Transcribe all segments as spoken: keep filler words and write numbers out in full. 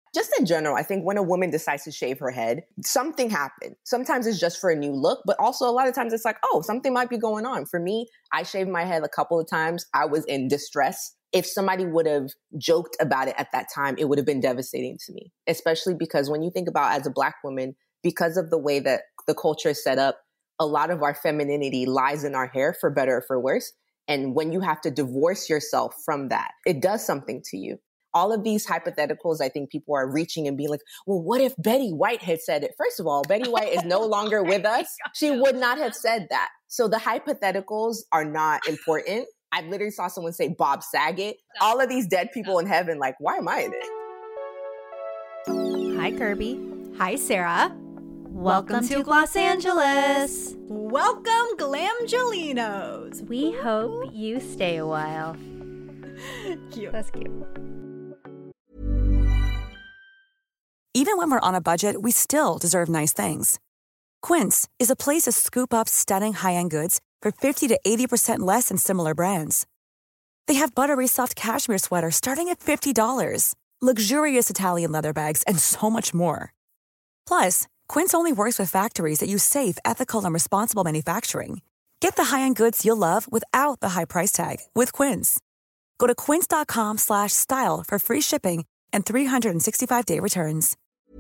Just in general, I think when a woman decides to shave her head, something happened. Sometimes it's just for a new look, but also a lot of times it's like, oh, something might be going on. For me, I shaved my head a couple of times. I was in distress. If somebody would have joked about it at that time, it would have been devastating to me, especially because when you think about as a Black woman, because of the way that the culture is set up, a lot of our femininity lies in our hair, for better or for worse. And when you have to divorce yourself from that, it does something to you. All of these hypotheticals, I think people are reaching and being like, well, what if Betty White had said it? First of all, Betty White is no longer with us. She would not have said that. So the hypotheticals are not important. I literally saw someone say Bob Saget. All of these dead people in heaven, like, why am I in it? Hi, Kirby. Hi, Sarah. Welcome, Welcome to Los Angeles. Welcome, Glamgelinos. We hope you stay a while. Cute. That's cute. Even when we're on a budget, we still deserve nice things. Quince is a place to scoop up stunning high-end goods for fifty to eighty percent less than similar brands. They have buttery soft cashmere sweaters starting at fifty dollars, luxurious Italian leather bags, and so much more. Plus, Quince only works with factories that use safe, ethical, and responsible manufacturing. Get the high-end goods you'll love without the high price tag with Quince. Go to quince.com slash style for free shipping and three sixty-five day returns.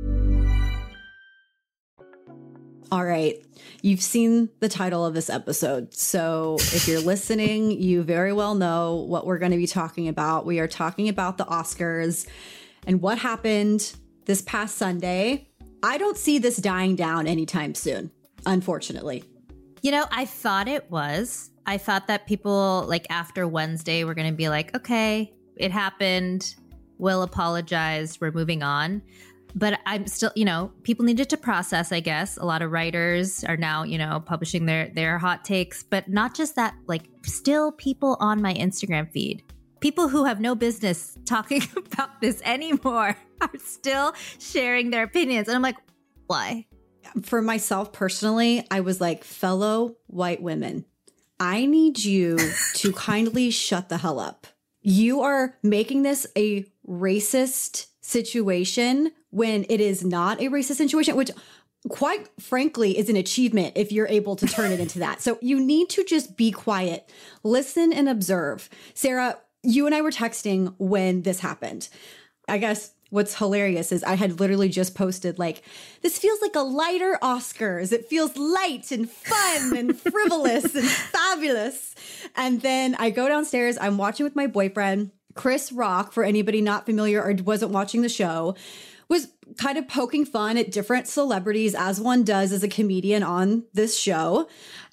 All right. You've seen the title of this episode. So if you're listening, you very well know what we're going to be talking about. We are talking about the Oscars and what happened this past Sunday. I don't see this dying down anytime soon, unfortunately. You know, I thought it was. I thought that people, like, after Wednesday were going to be like, okay, it happened. We'll apologize. We're moving on. But I'm still, you know, people needed to process, I guess. A lot of writers are now, you know, publishing their, their hot takes. But not just that, like, still people on my Instagram feed, people who have no business talking about this anymore are still sharing their opinions. And I'm like, why? For myself personally, I was like, fellow white women, I need you to kindly shut the hell up. You are making this a racist situation when it is not a racist situation, which quite frankly is an achievement if you're able to turn it into that. So you need to just be quiet, listen and observe. Sarah, you and I were texting when this happened. I guess what's hilarious is I had literally just posted like, this feels like a lighter Oscars. It feels light and fun and frivolous and fabulous. And then I go downstairs, I'm watching with my boyfriend, Chris Rock, for anybody not familiar or wasn't watching the show, was kind of poking fun at different celebrities as one does as a comedian on this show.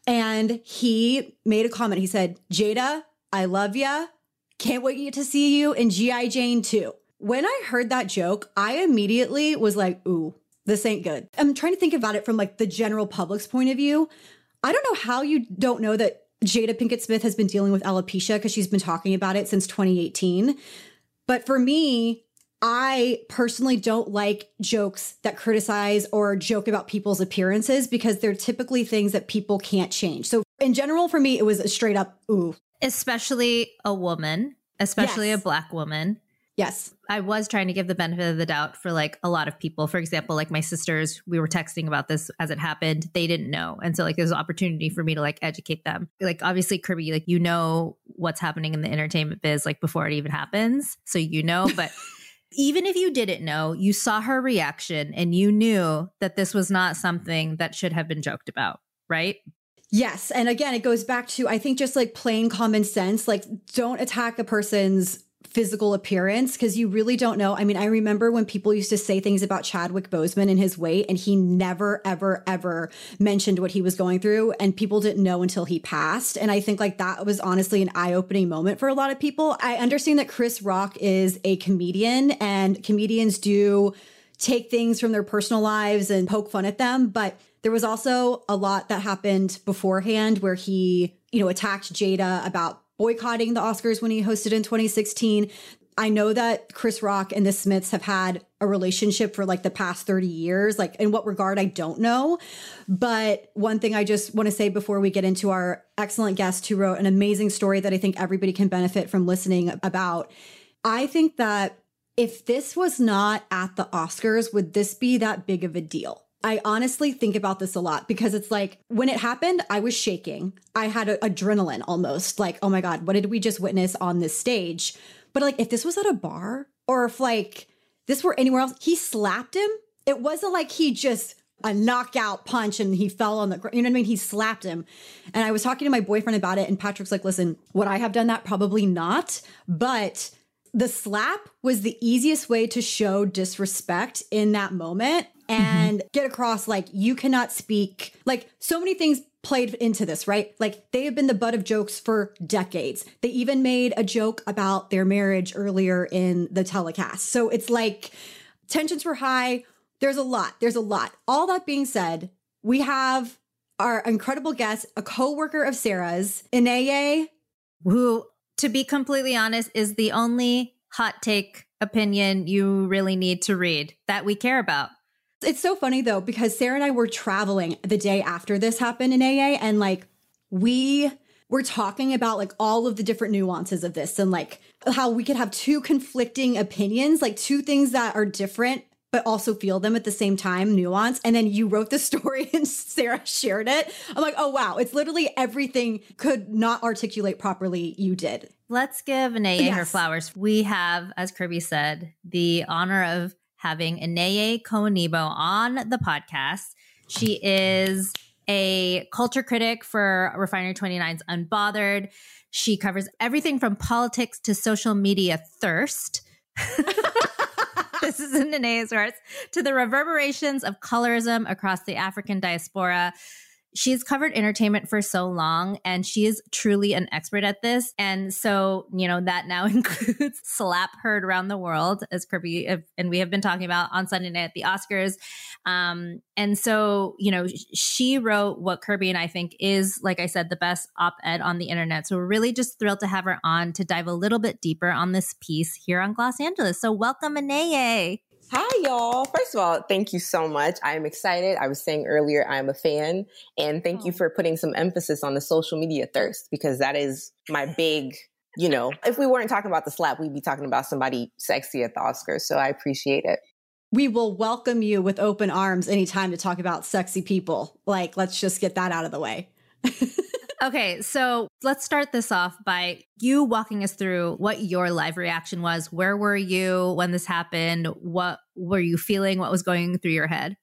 And he made a comment. He said, Jada, I love ya. Can't wait to see you in G I. Jane two. When I heard that joke, I immediately was like, ooh, this ain't good. I'm trying to think about it from like the general public's point of view. I don't know how you don't know that Jada Pinkett Smith has been dealing with alopecia because she's been talking about it since twenty eighteen. But for me, I personally don't like jokes that criticize or joke about people's appearances because they're typically things that people can't change. So in general, for me, it was a straight up ooh. Especially a woman, especially Yes. a Black woman. Yes. I was trying to give the benefit of the doubt for like a lot of people. For example, like my sisters, we were texting about this as it happened. They didn't know. And so like there's an opportunity for me to like educate them. Like obviously, Kirby, like you know what's happening in the entertainment biz like before it even happens. So you know, but even if you didn't know, you saw her reaction and you knew that this was not something that should have been joked about, right? Yes. And again, it goes back to, I think, just like plain common sense, like don't attack a person's physical appearance because you really don't know. I mean, I remember when people used to say things about Chadwick Boseman and his weight, and he never, ever, ever mentioned what he was going through, and people didn't know until he passed. And I think like that was honestly an eye-opening moment for a lot of people. I understand that Chris Rock is a comedian, and comedians do take things from their personal lives and poke fun at them, but there was also a lot that happened beforehand where he, you know, attacked Jada about boycotting the Oscars when he hosted in twenty sixteen. I know that Chris Rock and the Smiths have had a relationship for like the past thirty years. Like in what regard, I don't know. But one thing I just want to say before we get into our excellent guest who wrote an amazing story that I think everybody can benefit from listening about. I think that if this was not at the Oscars, would this be that big of a deal? I honestly think about this a lot because it's like when it happened, I was shaking. I had a, adrenaline almost like, oh my God, what did we just witness on this stage? But like if this was at a bar or if like this were anywhere else, he slapped him. It wasn't like he just a knockout punch and he fell on the ground. You know what I mean? He slapped him. And I was talking to my boyfriend about it and Patrick's like, listen, would I have done that? Probably not. But the slap was the easiest way to show disrespect in that moment and mm-hmm. get across like you cannot speak. Like so many things played into this, right? Like they have been the butt of jokes for decades. They even made a joke about their marriage earlier in the telecast. So it's like tensions were high. There's a lot. There's a lot. All that being said, we have our incredible guest, a co-worker of Sarah's, Ineye, who, to be completely honest, is the only hot take opinion you really need to read that we care about. It's so funny though, because Sarah and I were traveling the day after this happened in A A, and like we were talking about like all of the different nuances of this and like how we could have two conflicting opinions, like two things that are different, but also feel them at the same time, nuance. And then you wrote the story and Sarah shared it. I'm like, oh, wow. It's literally everything could not articulate properly. You did. Let's give Ineye yes. her flowers. We have, as Kirby said, the honor of having Ineye Kowanibo on the podcast. She is a culture critic for Refinery twenty-nine's Unbothered. She covers everything from politics to social media thirst. This is in Ineye's words, to the reverberations of colorism across the African diaspora. She's covered entertainment for so long, and she is truly an expert at this. And so, you know, that now includes slap heard around the world, as Kirby and we have been talking about on Sunday night at the Oscars. Um, and so, you know, she wrote what Kirby and I think is, like I said, the best op-ed on the internet. So we're really just thrilled to have her on to dive a little bit deeper on this piece here on Gloss Angeles. So welcome, Ineye. Hi, y'all. First of all, thank you so much. I'm excited. I was saying earlier, I'm a fan. And thank oh. you for putting some emphasis on the social media thirst, because that is my big, you know, if we weren't talking about the slap, we'd be talking about somebody sexy at the Oscars. So I appreciate it. We will welcome you with open arms anytime to talk about sexy people. Like, let's just get that out of the way. Okay, so let's start this off by you walking us through what your live reaction was. Where were you when this happened? What were you feeling? What was going through your head?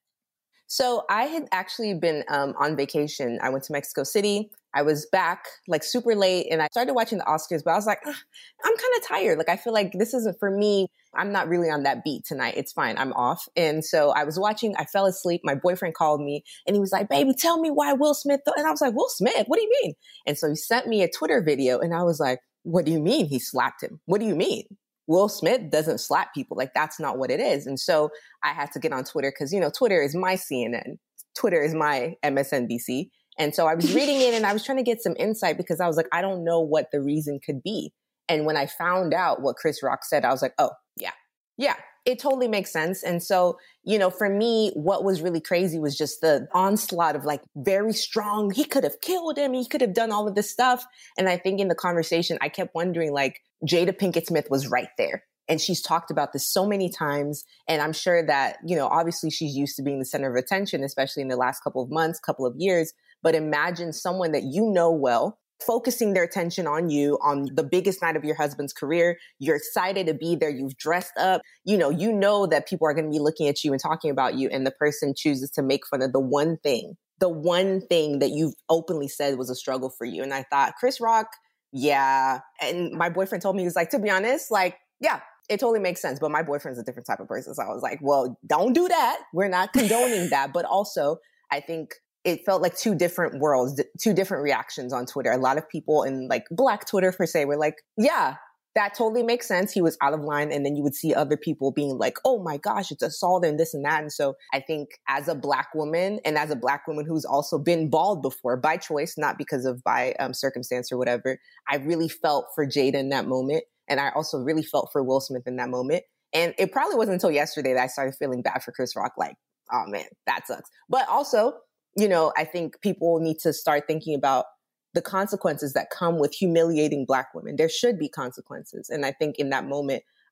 So I had actually been um, on vacation. I went to Mexico City. I was back like super late and I started watching the Oscars, but I was like, I'm kind of tired. Like, I feel like this isn't for me. I'm not really on that beat tonight. It's fine. I'm off. And so I was watching, I fell asleep. My boyfriend called me and he was like, baby, tell me why Will Smith. Th-? And I was like, Will Smith, what do you mean? And so he sent me a Twitter video and I was like, what do you mean he slapped him? What do you mean? Will Smith doesn't slap people. Like, that's not what it is. And so I had to get on Twitter because, you know, Twitter is my C N N. Twitter is my M S N B C. And so I was reading it and I was trying to get some insight because I was like, I don't know what the reason could be. And when I found out what Chris Rock said, I was like, oh, yeah, yeah, it totally makes sense. And so, you know, for me, what was really crazy was just the onslaught of like very strong, he could have killed him. He could have done all of this stuff. And I think in the conversation, I kept wondering, like, Jada Pinkett Smith was right there. And she's talked about this so many times. And I'm sure that, you know, obviously she's used to being the center of attention, especially in the last couple of months, couple of years. But imagine someone that you know well, focusing their attention on you on the biggest night of your husband's career. You're excited to be there. You've dressed up. You know, you know that people are going to be looking at you and talking about you. And the person chooses to make fun of the one thing, the one thing that you've openly said was a struggle for you. And I thought, Chris Rock, yeah. And my boyfriend told me, he was like, to be honest, like, yeah, it totally makes sense. But my boyfriend's a different type of person. So I was like, well, don't do that. We're not condoning that. But also, I think it felt like two different worlds, two different reactions on Twitter. A lot of people in like Black Twitter per se were like, yeah, that totally makes sense. He was out of line. And then you would see other people being like, oh my gosh, it's assault and this and that. And so I think as a Black woman and as a Black woman who's also been bald before by choice, not because of by um, circumstance or whatever, I really felt for Jada in that moment. And I also really felt for Will Smith in that moment. And it probably wasn't until yesterday that I started feeling bad for Chris Rock. Like, oh man, that sucks. But also, you know, I think people need to start thinking about the consequences that come with humiliating Black women. There should be consequences. And I think in that moment,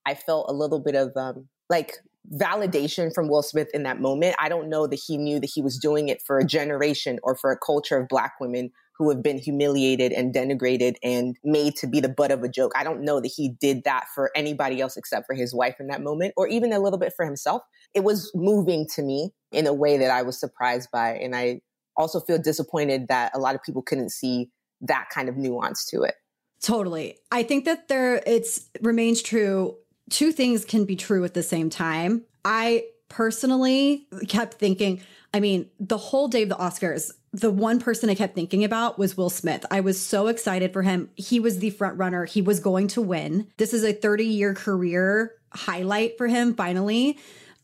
I felt a little bit of um, like validation from Will Smith in that moment. I don't know that he knew that he was doing it for a generation or for a culture of Black women who have been humiliated and denigrated and made to be the butt of a joke. I don't know that he did that for anybody else except for his wife in that moment, or even a little bit for himself. It was moving to me in a way that I was surprised by. And I also feel disappointed that a lot of people couldn't see that kind of nuance to it. Totally. I think that there, it's remains true. Two things can be true at the same time. I personally kept thinking, I mean, the whole day of the Oscars, the one person I kept thinking about was Will Smith. I was so excited for him. He was the front runner. He was going to win. This is a thirty year career highlight for him, finally.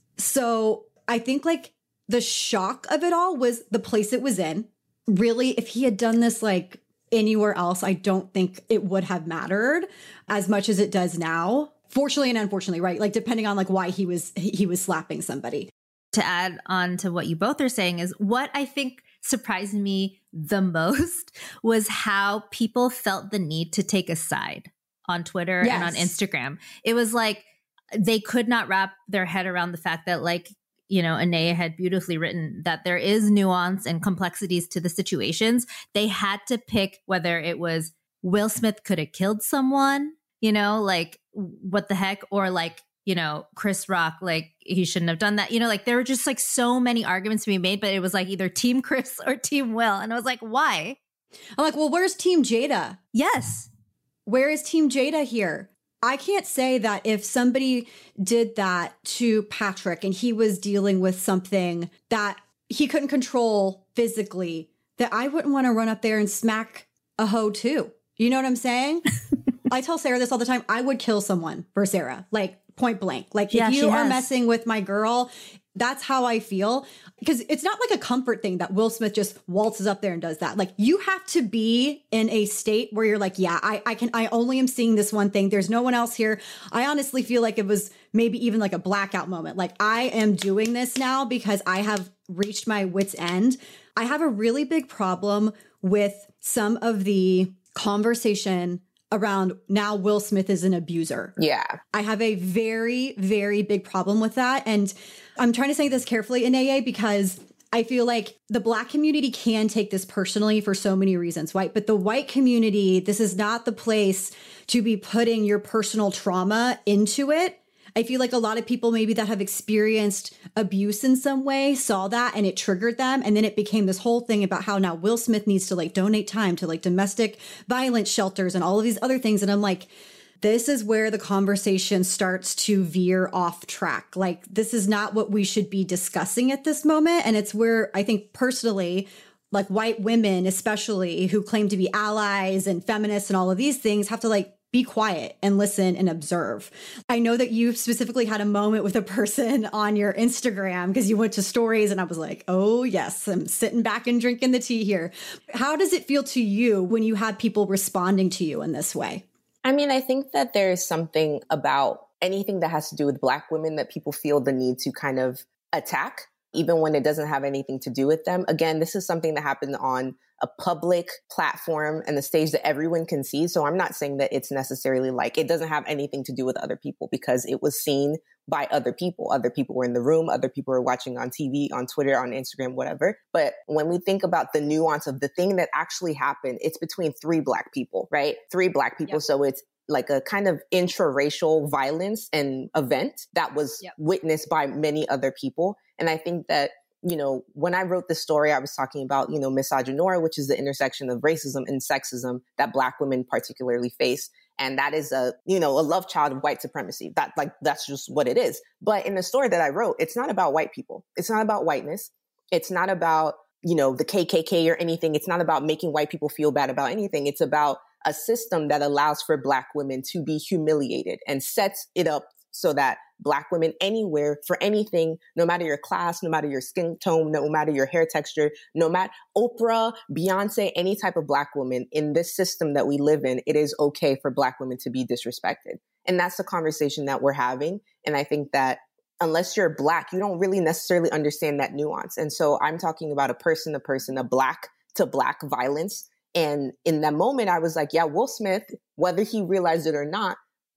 So I think like the shock of it all was the place it was in. Really, if he had done this like anywhere else, I don't think it would have mattered as much as it does now. Fortunately and unfortunately, right? Like depending on like why he was he was slapping somebody. To add on to what you both are saying is what I think surprised me the most was how people felt the need to take a side on Twitter Yes. and on Instagram. It was like they could not wrap their head around the fact that, like, you know, Anaya had beautifully written that there is nuance and complexities to the situations. They had to pick whether it was Will Smith could have killed someone, you know, like what the heck, or like, you know, Chris Rock, like he shouldn't have done that. You know, like there were just like so many arguments to be made, but it was like either Team Chris or Team Will. And I was like, why? I'm like, well, where's Team Jada? Yes. Where is Team Jada here? I can't say that if somebody did that to Patrick and he was dealing with something that he couldn't control physically, that I wouldn't want to run up there and smack a hoe too. You know what I'm saying? I tell Sarah this all the time. I would kill someone for Sarah, like point blank. Like Yeah, if she you are has. messing with my girl, that's how I feel. Because it's not like a comfort thing that Will Smith just waltzes up there and does that. Like you have to be in a state where you're like, yeah, I, I can, I only am seeing this one thing. There's no one else here. I honestly feel like it was maybe even like a blackout moment. Like I am doing this now because I have reached my wit's end. I have a really big problem with some of the conversation around now Will Smith is an abuser. Yeah. I have a very, very big problem with that. And I'm trying to say this carefully in A A because I feel like the Black community can take this personally for so many reasons, right? But the white community, this is not the place to be putting your personal trauma into it. I feel like a lot of people maybe that have experienced abuse in some way saw that and it triggered them. And then it became this whole thing about how now Will Smith needs to like donate time to like domestic violence shelters and all of these other things. And I'm like, this is where the conversation starts to veer off track. Like, this is not what we should be discussing at this moment. And it's where I think personally, like white women, especially who claim to be allies and feminists and all of these things have to like be quiet and listen and observe. I know that you specifically had a moment with a person on your Instagram because you went to stories and I was like, oh yes, I'm sitting back and drinking the tea here. How does it feel to you when you have people responding to you in this way? I mean, I think that there's something about anything that has to do with Black women that people feel the need to kind of attack, even when it doesn't have anything to do with them. Again, this is something that happened on a public platform and the stage that everyone can see. So I'm not saying that it's necessarily like it doesn't have anything to do with other people because it was seen by other people. Other people were in the room. Other people were watching on T V, on Twitter, on Instagram, whatever. But when we think about the nuance of the thing that actually happened, it's between three Black people, right? Three Black people. Yep. So it's like a kind of intraracial violence and event that was yep. witnessed by many other people. And I think that, you know, when I wrote this story, I was talking about, you know, misogynoir, which is the intersection of racism and sexism that Black women particularly face. And that is a, you know, a love child of white supremacy. That like, that's just what it is. But in the story that I wrote, it's not about white people. It's not about whiteness. It's not about, you know, the K K K or anything. It's not about making white people feel bad about anything. It's about a system that allows for Black women to be humiliated and sets it up so that Black women anywhere for anything, no matter your class, no matter your skin tone, no matter your hair texture, no matter Oprah, Beyonce, any type of Black woman in this system that we live in, it is okay for Black women to be disrespected. And that's the conversation that we're having. And I think that unless you're Black, you don't really necessarily understand that nuance. And so I'm talking about a person to person, a Black to Black violence. And in that moment, I was like, yeah, Will Smith, whether he realized it or not,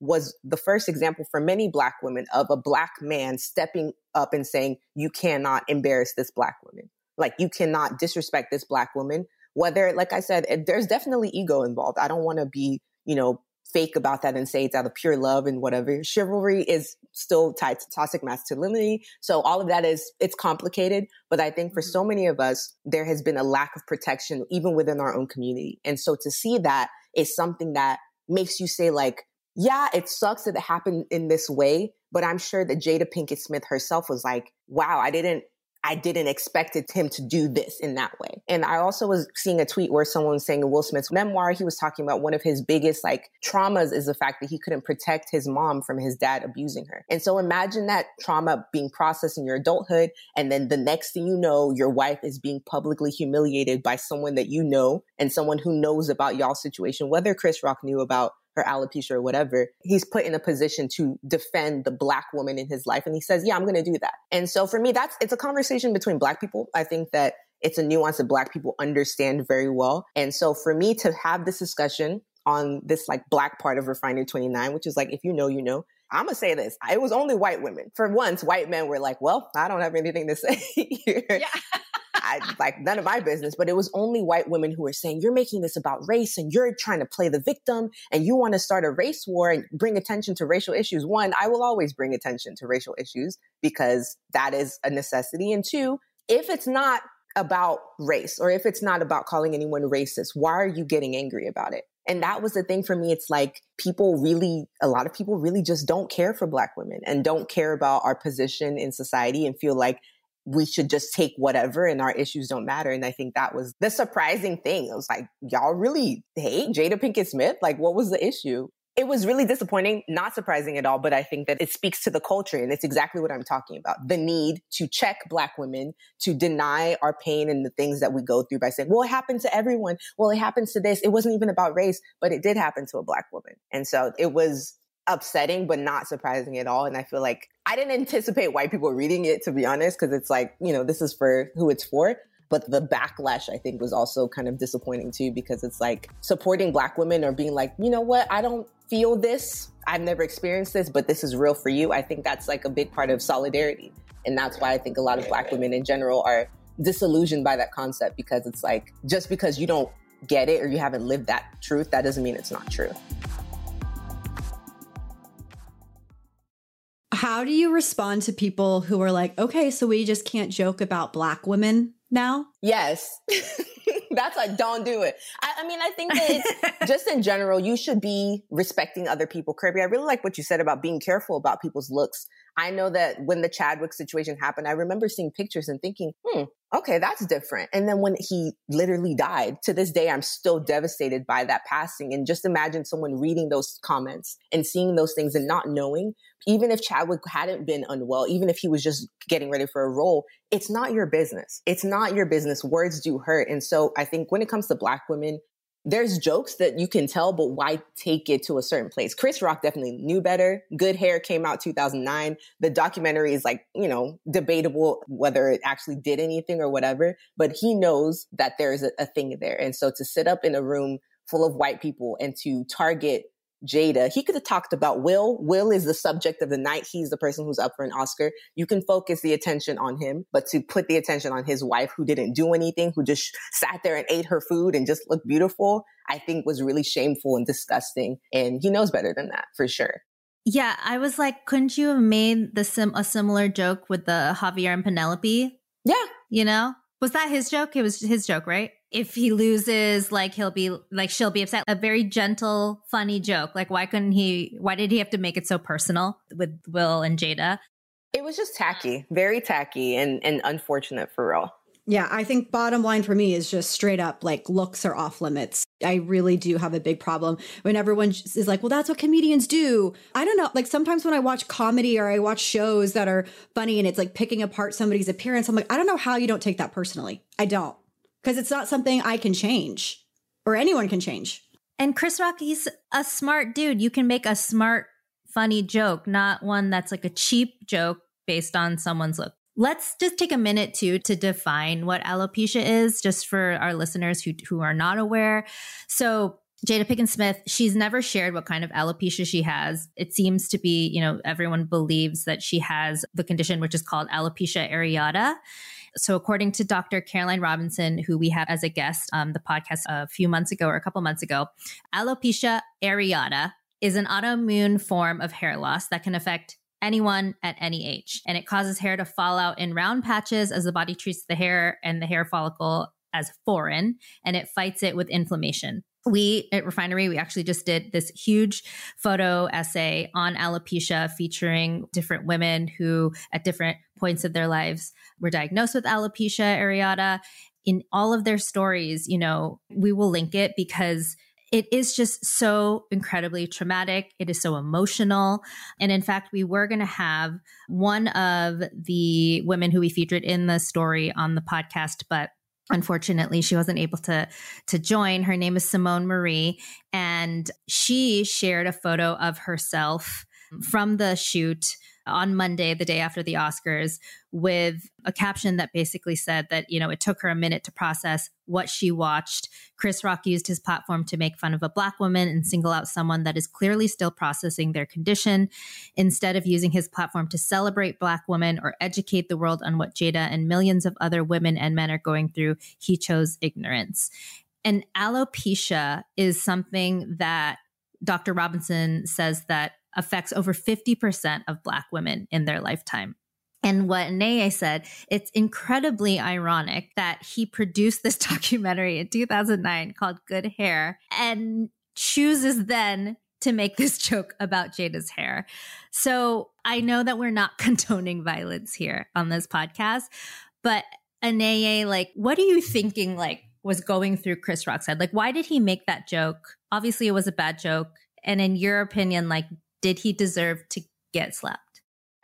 was the first example for many Black women of a Black man stepping up and saying, you cannot embarrass this Black woman. Like, you cannot disrespect this Black woman. Whether, like I said, there's definitely ego involved. I don't want to be, you know, fake about that and say it's out of pure love and whatever. Chivalry is still tied to toxic masculinity. So all of that is, it's complicated. But I think for so many of us, there has been a lack of protection, even within our own community. And so to see that is something that makes you say, like, yeah, it sucks that it happened in this way. But I'm sure that Jada Pinkett Smith herself was like, wow, I didn't I didn't expect it, him to do this in that way. And I also was seeing a tweet where someone was saying in Will Smith's memoir, he was talking about one of his biggest like traumas is the fact that he couldn't protect his mom from his dad abusing her. And so imagine that trauma being processed in your adulthood. And then the next thing you know, your wife is being publicly humiliated by someone that you know and someone who knows about y'all's situation, whether Chris Rock knew about her alopecia or whatever. He's put in a position to defend the Black woman in his life. And he says, yeah, I'm going to do that. And so for me, that's, it's a conversation between Black people. I think that it's a nuance that Black people understand very well. And so for me to have this discussion on this like Black part of Refinery twenty-nine, which is like, if you know, you know, I'm going to say this. It was only white women. For once, white men were like, well, I don't have anything to say here. Yeah. I, like none of my business, but it was only white women who were saying, you're making this about race and you're trying to play the victim and you want to start a race war and bring attention to racial issues. One, I will always bring attention to racial issues because that is a necessity. And two, if it's not about race or if it's not about calling anyone racist, why are you getting angry about it? And that was the thing for me. It's like people really, a lot of people really just don't care for Black women and don't care about our position in society and feel like we should just take whatever and our issues don't matter. And I think that was the surprising thing. It was like, y'all really hate Jada Pinkett Smith? Like, what was the issue? It was really disappointing, not surprising at all, but I think that it speaks to the culture. And it's exactly what I'm talking about. The need to check Black women, to deny our pain and the things that we go through by saying, well, it happened to everyone. Well, it happens to this. It wasn't even about race, but it did happen to a Black woman. And so it was upsetting, but not surprising at all. And I feel like I didn't anticipate white people reading it, to be honest, because it's like, you know, this is for who it's for. But the backlash, I think, was also kind of disappointing too, because it's like supporting Black women or being like, you know what, I don't feel this. I've never experienced this, but this is real for you. I think that's like a big part of solidarity. And that's why I think a lot of Black women in general are disillusioned by that concept, because it's like, just because you don't get it or you haven't lived that truth, that doesn't mean it's not true. How do you respond to people who are like, okay, so we just can't joke about Black women now? Yes. That's like, don't do it. I, I mean, I think that it's just in general, you should be respecting other people. Kirby, I really like what you said about being careful about people's looks. I know that when the Chadwick situation happened, I remember seeing pictures and thinking, hmm, okay, that's different. And then when he literally died, to this day, I'm still devastated by that passing. And just imagine someone reading those comments and seeing those things and not knowing, even if Chadwick hadn't been unwell, even if he was just getting ready for a role, it's not your business. It's not your business. Words do hurt. And so I think when it comes to Black women, there's jokes that you can tell, but why take it to a certain place? Chris Rock definitely knew better. Good Hair came out two thousand nine. The documentary is like, you know, debatable whether it actually did anything or whatever, but he knows that there is a, a thing there. And so to sit up in a room full of white people and to target Jada, he could have talked about Will. Will is the subject of the night. He's the person who's up for an Oscar. You can focus the attention on him, but to put the attention on his wife who didn't do anything, who just sat there and ate her food and just looked beautiful, I think was really shameful and disgusting. And he knows better than that, for sure. Yeah, I was like, couldn't you have made the sim- a similar joke with the Javier and Penelope? Yeah. You know? Was that his joke? It was his joke, right? If he loses, like he'll be like, she'll be upset. A very gentle, funny joke. Like, why couldn't he, why did he have to make it so personal with Will and Jada? It was just tacky, very tacky and, and unfortunate for real. Yeah, I think bottom line for me is just straight up like looks are off limits. I really do have a big problem when everyone is like, well, that's what comedians do. I don't know. Like sometimes when I watch comedy or I watch shows that are funny and it's like picking apart somebody's appearance, I'm like, I don't know how you don't take that personally. I don't. Because it's not something I can change or anyone can change. And Chris Rock, he's a smart dude. You can make a smart, funny joke, not one that's like a cheap joke based on someone's look. Let's just take a minute too to define what alopecia is, just for our listeners who, who are not aware. So Jada Pinkett Smith, she's never shared what kind of alopecia she has. It seems to be, you know, everyone believes that she has the condition which is called alopecia areata. So according to Doctor Caroline Robinson, who we had as a guest on the podcast a few months ago or a couple months ago, alopecia areata is an autoimmune form of hair loss that can affect anyone at any age. And it causes hair to fall out in round patches as the body treats the hair and the hair follicle as foreign, and it fights it with inflammation. We at Refinery, we actually just did this huge photo essay on alopecia featuring different women who at different points of their lives were diagnosed with alopecia areata. In all of their stories, you know, we will link it because it is just so incredibly traumatic. It is so emotional. And in fact, we were going to have one of the women who we featured in the story on the podcast, but unfortunately, she wasn't able to, to join. Her name is Simone Marie, and she shared a photo of herself from the shoot on Monday, the day after the Oscars, with a caption that basically said that, you know, it took her a minute to process what she watched. Chris Rock used his platform to make fun of a Black woman and single out someone that is clearly still processing their condition. Instead of using his platform to celebrate Black women or educate the world on what Jada and millions of other women and men are going through, he chose ignorance. And alopecia is something that Doctor Robinson says that affects over fifty percent of Black women in their lifetime. And what Neye said, it's incredibly ironic that he produced this documentary in two thousand nine called Good Hair and chooses then to make this joke about Jada's hair. So I know that we're not condoning violence here on this podcast, but Neye, like, what are you thinking, like, was going through Chris Rock's head? Like, why did he make that joke? Obviously, it was a bad joke. And in your opinion, like, did he deserve to get slapped?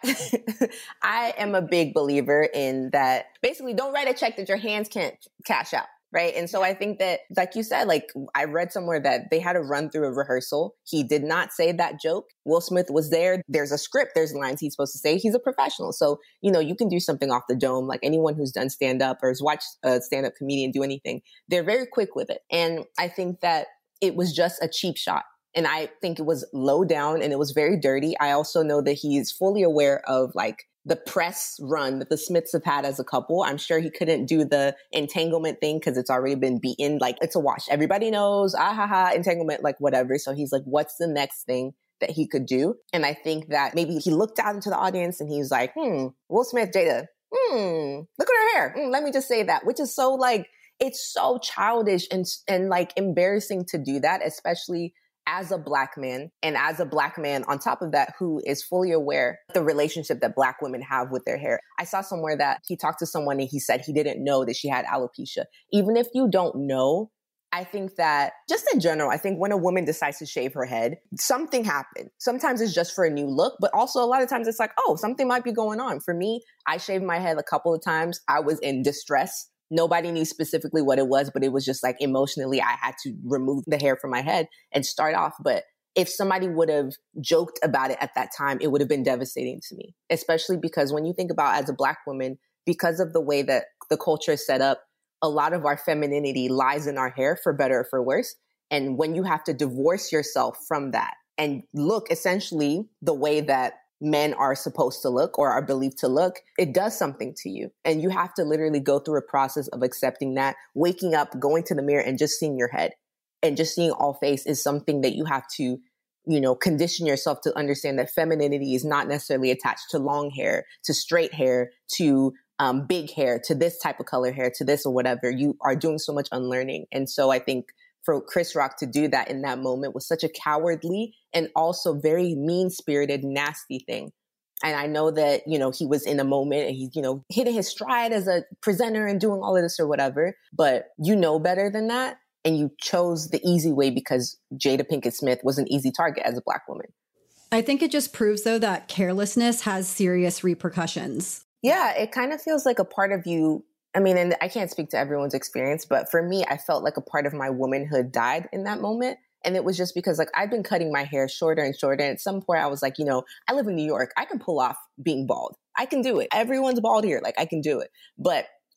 I am a big believer in that. Basically, don't write a check that your hands can't cash out, right? And so I think that, like you said, like I read somewhere that they had to run through a rehearsal. He did not say that joke. Will Smith was there. There's a script. There's lines he's supposed to say. He's a professional. So, you know, you can do something off the dome. Like anyone who's done stand-up or has watched a stand-up comedian do anything, they're very quick with it. And I think that it was just a cheap shot. And I think it was low down and it was very dirty. I also know that he's fully aware of like the press run that the Smiths have had as a couple. I'm sure he couldn't do the entanglement thing because it's already been beaten. Like it's a wash. Everybody knows, ah ha ha, entanglement, like whatever. So he's like, what's the next thing that he could do? And I think that maybe he looked out into the audience and he's like, hmm, Will Smith, Jada, hmm, look at her hair. Hmm, let me just say that, which is so like, it's so childish and and like embarrassing to do that, especially as a Black man, and as a Black man on top of that, who is fully aware of the relationship that Black women have with their hair. I saw somewhere that he talked to someone and he said he didn't know that she had alopecia. Even if you don't know, I think that just in general, I think when a woman decides to shave her head, something happened. Sometimes it's just for a new look, but also a lot of times it's like, oh, something might be going on. For me, I shaved my head a couple of times. I was in distress. Nobody knew specifically what it was, but it was just like emotionally, I had to remove the hair from my head and start off. But if somebody would have joked about it at that time, it would have been devastating to me, especially because when you think about as a Black woman, because of the way that the culture is set up, a lot of our femininity lies in our hair, for better or for worse. And when you have to divorce yourself from that and look essentially the way that men are supposed to look or are believed to look, it does something to you. And you have to literally go through a process of accepting that, waking up, going to the mirror and just seeing your head and just seeing all face is something that you have to, you know, condition yourself to understand that femininity is not necessarily attached to long hair, to straight hair, to um, big hair, to this type of color hair, to this or whatever. You are doing so much unlearning. And so I think for Chris Rock to do that in that moment was such a cowardly and also very mean-spirited, nasty thing. And I know that, you know, he was in a moment and he's, you know, hitting his stride as a presenter and doing all of this or whatever, but you know better than that. And you chose the easy way because Jada Pinkett Smith was an easy target as a Black woman. I think it just proves, though, that carelessness has serious repercussions. Yeah, it kind of feels like a part of you. I mean, and I can't speak to everyone's experience, but for me, I felt like a part of my womanhood died in that moment. And it was just because like I've been cutting my hair shorter and shorter. And at some point I was like, you know, I live in New York. I can pull off being bald. I can do it. Everyone's bald here. Like I can do it. But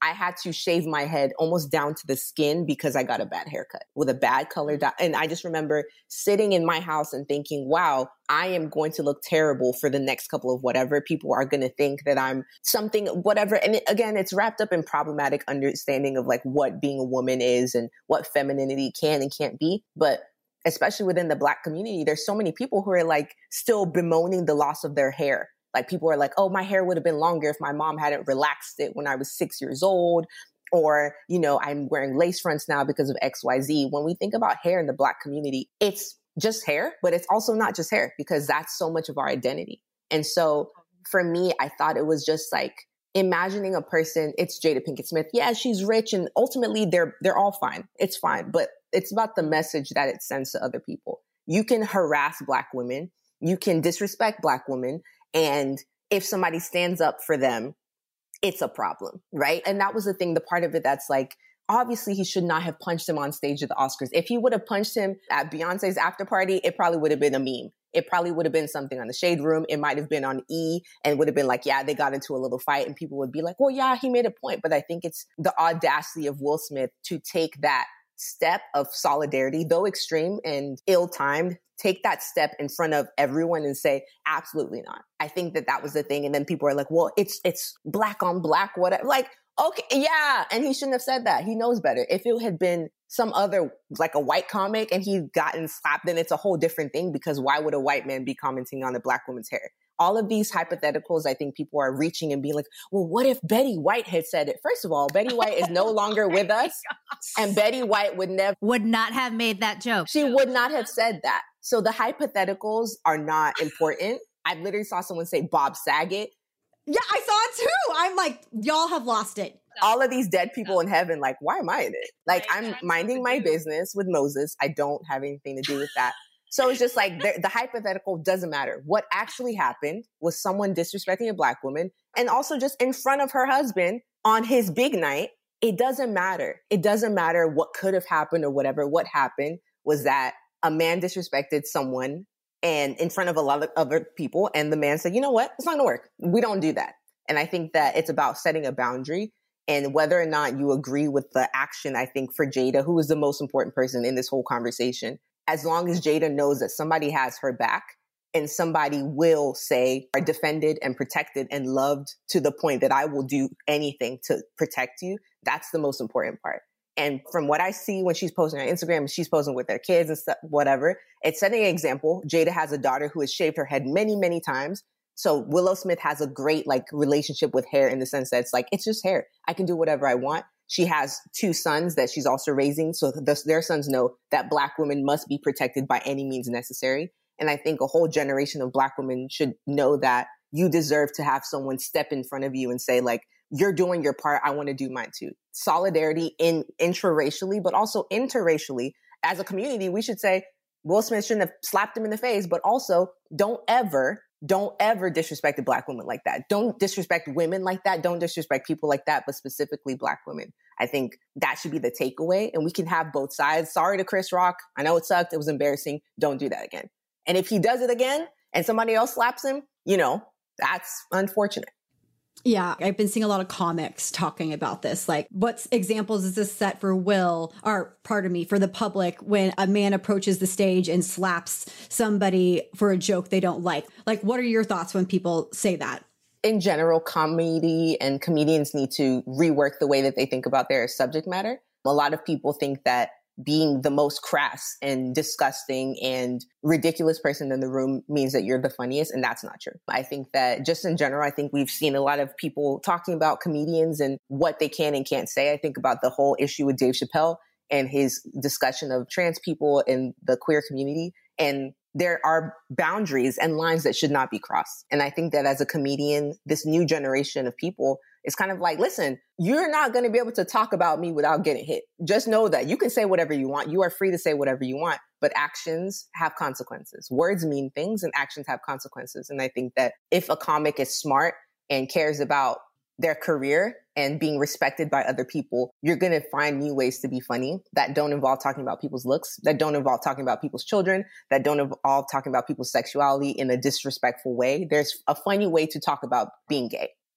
I had to shave my head almost down to the skin because I got a bad haircut with a bad color. Dye. And I just remember sitting in my house and thinking, wow, I am going to look terrible for the next couple of whatever. People are going to think that I'm something, whatever. And it, again, it's wrapped up in problematic understanding of like what being a woman is and what femininity can and can't be. But especially within the Black community, there's so many people who are like still bemoaning the loss of their hair. Like people are like, oh, my hair would have been longer if my mom hadn't relaxed it when I was six years old. Or, you know, I'm wearing lace fronts now because of X Y Z. When we think about hair in the Black community, it's just hair, but it's also not just hair because that's so much of our identity. And so for me, I thought it was just like imagining a person, it's Jada Pinkett Smith. Yeah, she's rich and ultimately they're they're all fine. It's fine. But it's about the message that it sends to other people. You can harass Black women. You can disrespect Black women. And if somebody stands up for them, it's a problem, right? And that was the thing, the part of it that's like, obviously he should not have punched him on stage at the Oscars. If he would have punched him at Beyonce's after party, it probably would have been a meme. It probably would have been something on the Shade Room. It might have been on E and would have been like, yeah, they got into a little fight and people would be like, well, yeah, he made a point. But I think it's the audacity of Will Smith to take that step of solidarity, though extreme and ill-timed, take that step in front of everyone and say, absolutely not. I think that that was the thing. And then people are like, well, it's it's Black on Black, whatever. Like, okay, yeah. And he shouldn't have said that. He knows better. If it had been some other, like a white comic and he'd gotten slapped, then it's a whole different thing because why would a white man be commenting on a Black woman's hair? All of these hypotheticals, I think people are reaching and being like, well, what if Betty White had said it? First of all, Betty White is no longer with us. And Betty White would never... Would not have made that joke. She would not have said that. So the hypotheticals are not important. I literally saw someone say Bob Saget. Yeah, I saw it too. I'm like, y'all have lost it. All of these dead people in heaven, like, why am I in it? Like, I'm minding my business with Moses. I don't have anything to do with that. So it's just like the, the hypothetical doesn't matter. What actually happened was someone disrespecting a Black woman and also just in front of her husband on his big night. It doesn't matter. It doesn't matter what could have happened or whatever. What happened was that a man disrespected someone and in front of a lot of other people. And the man said, you know what? It's not gonna work. We don't do that. And I think that it's about setting a boundary and whether or not you agree with the action. I think for Jada, who is the most important person in this whole conversation, as long as Jada knows that somebody has her back and somebody will say are defended and protected and loved to the point that I will do anything to protect you. That's the most important part. And from what I see when she's posting on Instagram, she's posting with their kids and stuff, whatever, it's setting an example. Jada has a daughter who has shaved her head many, many times. So Willow Smith has a great like relationship with hair in the sense that it's like, it's just hair. I can do whatever I want. She has two sons that she's also raising. So the, their sons know that Black women must be protected by any means necessary. And I think a whole generation of Black women should know that you deserve to have someone step in front of you and say, like, you're doing your part. I want to do mine too. Solidarity in intraracially, but also interracially. As a community, we should say, Will Smith shouldn't have slapped him in the face, but also don't ever Don't ever disrespect a Black woman like that. Don't disrespect women like that. Don't disrespect people like that, but specifically Black women. I think that should be the takeaway. And we can have both sides. Sorry to Chris Rock. I know it sucked. It was embarrassing. Don't do that again. And if he does it again and somebody else slaps him, you know, that's unfortunate. Yeah, I've been seeing a lot of comics talking about this. Like, what examples is this set for Will, or pardon me, for the public when a man approaches the stage and slaps somebody for a joke they don't like? Like, what are your thoughts when people say that? In general, comedy and comedians need to rework the way that they think about their subject matter. A lot of people think that being the most crass and disgusting and ridiculous person in the room means that you're the funniest. And that's not true. I think that just in general, I think we've seen a lot of people talking about comedians and what they can and can't say. I think about the whole issue with Dave Chappelle and his discussion of trans people in the queer community. And there are boundaries and lines that should not be crossed. And I think that as a comedian, this new generation of people, it's kind of like, listen, you're not going to be able to talk about me without getting hit. Just know that you can say whatever you want. You are free to say whatever you want, but actions have consequences. Words mean things and actions have consequences. And I think that if a comic is smart and cares about their career and being respected by other people, you're going to find new ways to be funny that don't involve talking about people's looks, that don't involve talking about people's children, that don't involve talking about people's sexuality in a disrespectful way. There's a funny way to talk about being gay.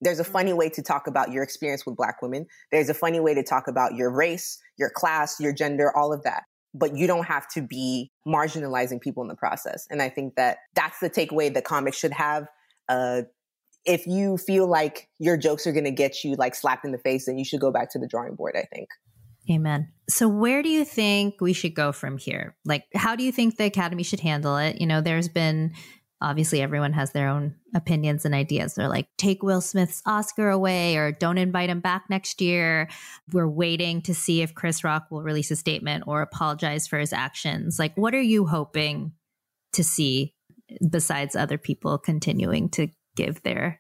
There's a funny way to talk about your experience with Black women. There's a funny way to talk about your race, your class, your gender, all of that. But you don't have to be marginalizing people in the process. And I think that that's the takeaway that comics should have. Uh, if you feel like your jokes are going to get you like slapped in the face, then you should go back to the drawing board, I think. Amen. So where do you think we should go from here? Like, how do you think the Academy should handle it? You know, there's been, obviously everyone has their own opinions and ideas. They're like, take Will Smith's Oscar away or don't invite him back next year. We're waiting to see if Chris Rock will release a statement or apologize for his actions. Like, what are you hoping to see besides other people continuing to give their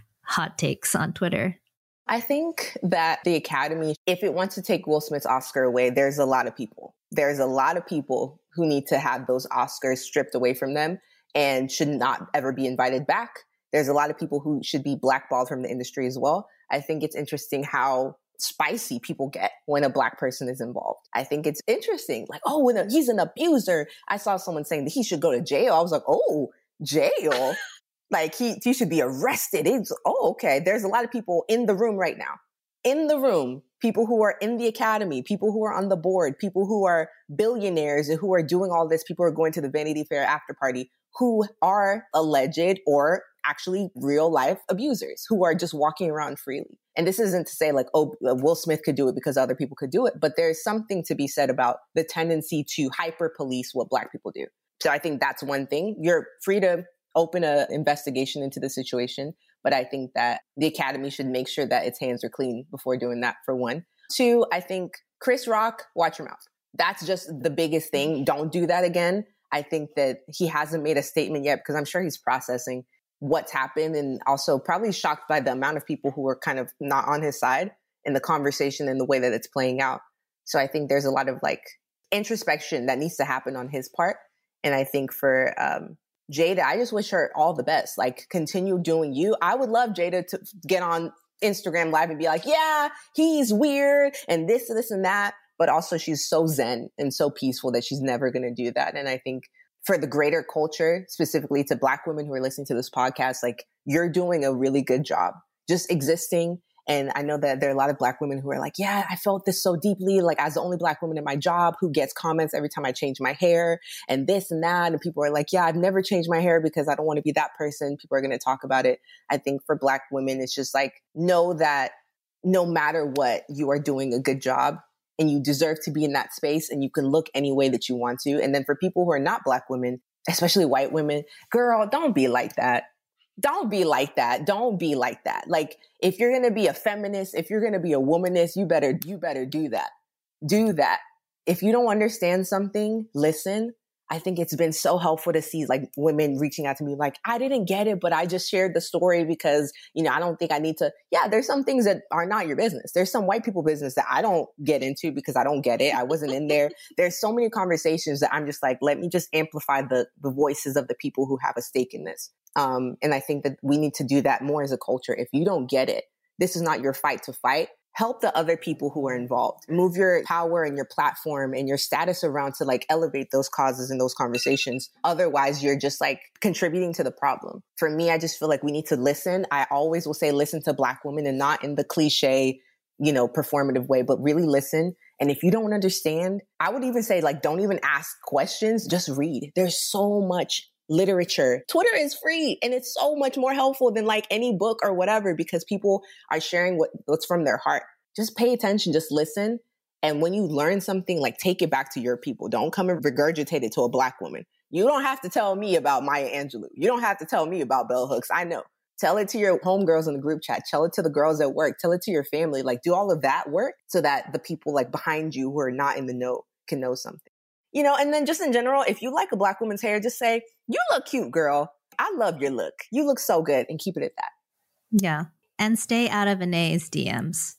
hot takes on Twitter? I think that the Academy, if it wants to take Will Smith's Oscar away, there's a lot of people. There's a lot of people who need to have those Oscars stripped away from them and should not ever be invited back. There's a lot of people who should be blackballed from the industry as well. I think it's interesting how spicy people get when a Black person is involved. I think it's interesting. Like, oh, when a, he's an abuser. I saw someone saying that he should go to jail. I was like, oh, jail? Like, he, he should be arrested. It's, oh, okay. There's a lot of people in the room right now. In the room, people who are in the Academy, people who are on the board, people who are billionaires and who are doing all this, people who are going to the Vanity Fair after party, who are alleged or actually real life abusers, who are just walking around freely. And this isn't to say like, oh, Will Smith could do it because other people could do it, but there's something to be said about the tendency to hyper police what Black people do. So I think that's one thing. You're free to open an investigation into the situation. But I think that the Academy should make sure that its hands are clean before doing that, for one. Two, I think Chris Rock, watch your mouth. That's just the biggest thing. Don't do that again. I think that he hasn't made a statement yet because I'm sure he's processing what's happened and also probably shocked by the amount of people who are kind of not on his side in the conversation and the way that it's playing out. So I think there's a lot of like introspection that needs to happen on his part. And I think for um, Jada, I just wish her all the best. Like, continue doing you. I would love Jada to get on Instagram Live and be like, yeah, he's weird and this, this, and that. But also she's so zen and so peaceful that she's never going to do that. And I think for the greater culture, specifically to Black women who are listening to this podcast, like, you're doing a really good job just existing. And I know that there are a lot of Black women who are like, yeah, I felt this so deeply, like as the only Black woman in my job who gets comments every time I change my hair and this and that. And people are like, yeah, I've never changed my hair because I don't want to be that person. People are going to talk about it. I think for Black women, it's just like, know that no matter what, you are doing a good job and you deserve to be in that space and you can look any way that you want to. And then for people who are not Black women, especially white women, girl, don't be like that. Don't be like that. Don't be like that. Like, if you're going to be a feminist, if you're going to be a womanist, you better, you better do that. Do that. If you don't understand something, listen. I think it's been so helpful to see like women reaching out to me like, I didn't get it, but I just shared the story because, you know, I don't think I need to. Yeah, there's some things that are not your business. There's some white people business that I don't get into because I don't get it. I wasn't in there. There's so many conversations that I'm just like, let me just amplify the the voices of the people who have a stake in this. Um, and I think that we need to do that more as a culture. If you don't get it, this is not your fight to fight. Help the other people who are involved. Move your power and your platform and your status around to like elevate those causes and those conversations. Otherwise, you're just like contributing to the problem. For me, I just feel like we need to listen. I always will say listen to Black women and not in the cliche, you know, performative way, but really listen. And if you don't understand, I would even say like, don't even ask questions, just read. There's so much literature. Twitter is free and it's so much more helpful than like any book or whatever because people are sharing what, what's from their heart. Just pay attention, just listen. And when you learn something, like take it back to your people. Don't come and regurgitate it to a Black woman. You don't have to tell me about Maya Angelou. You don't have to tell me about Bell Hooks. I know. Tell it to your homegirls in the group chat. Tell it to the girls at work. Tell it to your family. Like do all of that work so that the people like behind you who are not in the know can know something. You know, and then just in general, if you like a Black woman's hair, just say, you look cute, girl. I love your look. You look so good, and keep it at that. Yeah. And stay out of Anae's D Ms.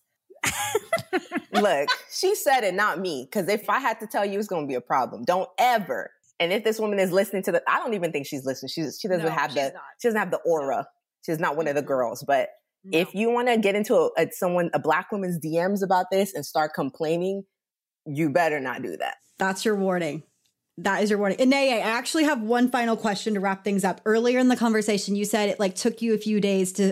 Look, she said it, not me. Because if I had to tell you, it's going to be a problem. Don't ever. And if this woman is listening to the, I don't even think she's listening. She's, she doesn't No, have the, she's not. she doesn't have the aura. She's not one of the girls. But No. if you want to get into a, a someone, a Black woman's D Ms about this and start complaining, you better not do that. That's your warning. That is your warning. And Nay, I actually have one final question to wrap things up. Earlier in the conversation, you said it like took you a few days to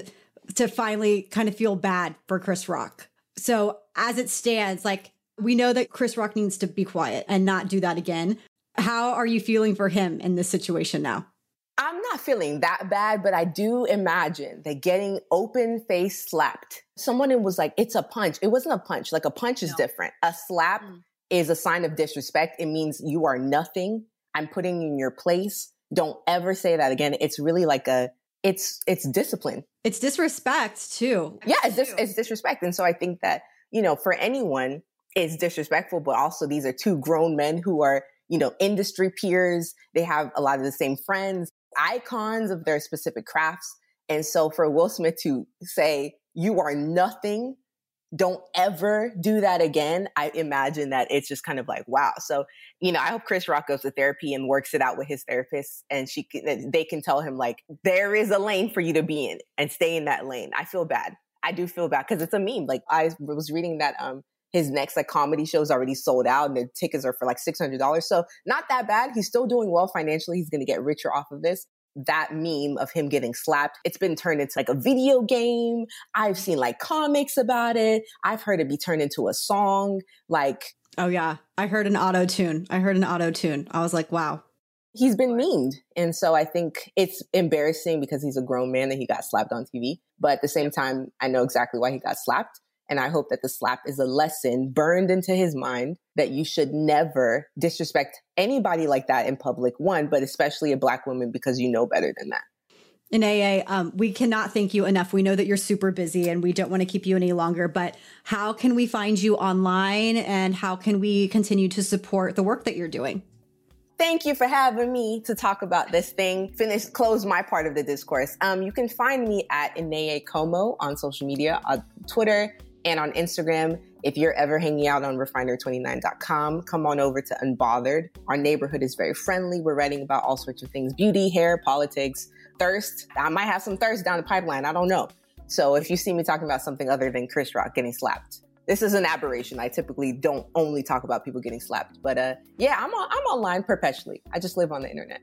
to finally kind of feel bad for Chris Rock. So as it stands, like, we know that Chris Rock needs to be quiet and not do that again. How are you feeling for him in this situation now? I'm not feeling that bad, but I do imagine that getting open face slapped, someone was like, it's a punch. It wasn't a punch. Like, a punch is no. different. A slap mm. is a sign of disrespect. It means you are nothing. I'm putting you in your place. Don't ever say that again. It's really like a, it's, it's discipline. It's disrespect too. Yeah, it's, dis- it's disrespect. And so I think that, you know, for anyone, it's disrespectful, but also these are two grown men who are, you know, industry peers. They have a lot of the same friends, icons of their specific crafts. And so for Will Smith to say, you are nothing, don't ever do that again, I imagine that it's just kind of like, wow. So, you know, I hope Chris Rock goes to therapy and works it out with his therapist, and she can, they can tell him, like, there is a lane for you to be in and stay in that lane. I feel bad. I do feel bad because it's a meme. Like, I was reading that um his next like comedy show is already sold out and the tickets are for like six hundred dollars. So not that bad. He's still doing well financially. He's going to get richer off of this. That meme of him getting slapped, it's been turned into like a video game. I've seen like comics about it. I've heard it be turned into a song. Like, oh yeah, I heard an auto tune. I heard an auto tune. I was like, wow. He's been memed. And so I think it's embarrassing because he's a grown man that he got slapped on T V. But at the same time, I know exactly why he got slapped. And I hope that the slap is a lesson burned into his mind that you should never disrespect anybody like that in public, one, but especially a Black woman, because you know better than that. And A A, um, we cannot thank you enough. We know that you're super busy and we don't want to keep you any longer, but how can we find you online and how can we continue to support the work that you're doing? Thank you for having me to talk about this thing. Finish, close my part of the discourse. Um, you can find me at Ineye Como on social media, on Twitter, and on Instagram. If you're ever hanging out on refinery twenty-nine dot com, come on over to Unbothered. Our neighborhood is very friendly. We're writing about all sorts of things: beauty, hair, politics, thirst. I might have some thirst down the pipeline. I don't know. So if you see me talking about something other than Chris Rock getting slapped, this is an aberration. I typically don't only talk about people getting slapped. But uh, yeah, I'm on, I'm online perpetually. I just live on the internet.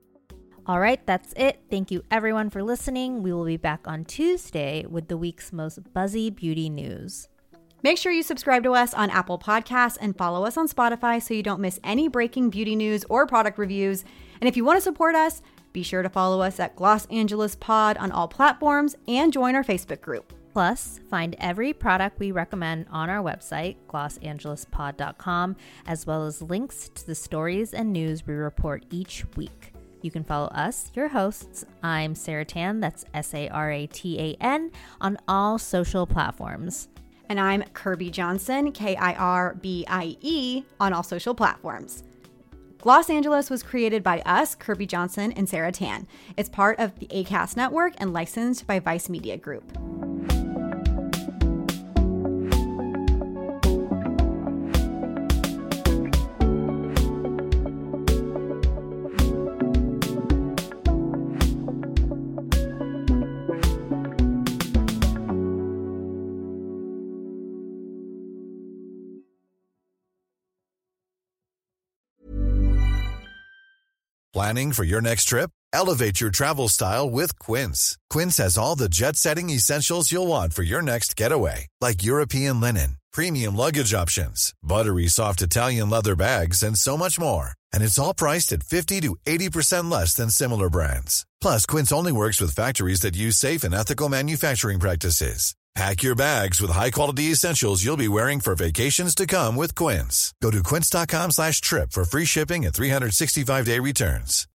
All right, that's it. Thank you everyone for listening. We will be back on Tuesday with the week's most buzzy beauty news. Make sure you subscribe to us on Apple Podcasts and follow us on Spotify so you don't miss any breaking beauty news or product reviews. And if you want to support us, be sure to follow us at Los Angeles Pod on all platforms and join our Facebook group. Plus, find every product we recommend on our website, los angeles pod dot com, as well as links to the stories and news we report each week. You can follow us, your hosts. I'm Sarah Tan, that's S A R A T A N, on all social platforms. And I'm Kirby Johnson, K I R B I E, on all social platforms. Los Angeles was created by us, Kirby Johnson and Sarah Tan. It's part of the Acast Network and licensed by Vice Media Group. Planning for your next trip? Elevate your travel style with Quince. Quince has all the jet-setting essentials you'll want for your next getaway, like European linen, premium luggage options, buttery soft Italian leather bags, and so much more. And it's all priced at fifty to eighty percent less than similar brands. Plus, Quince only works with factories that use safe and ethical manufacturing practices. Pack your bags with high-quality essentials you'll be wearing for vacations to come with Quince. Go to quince dot com slash trip for free shipping and three sixty-five day returns.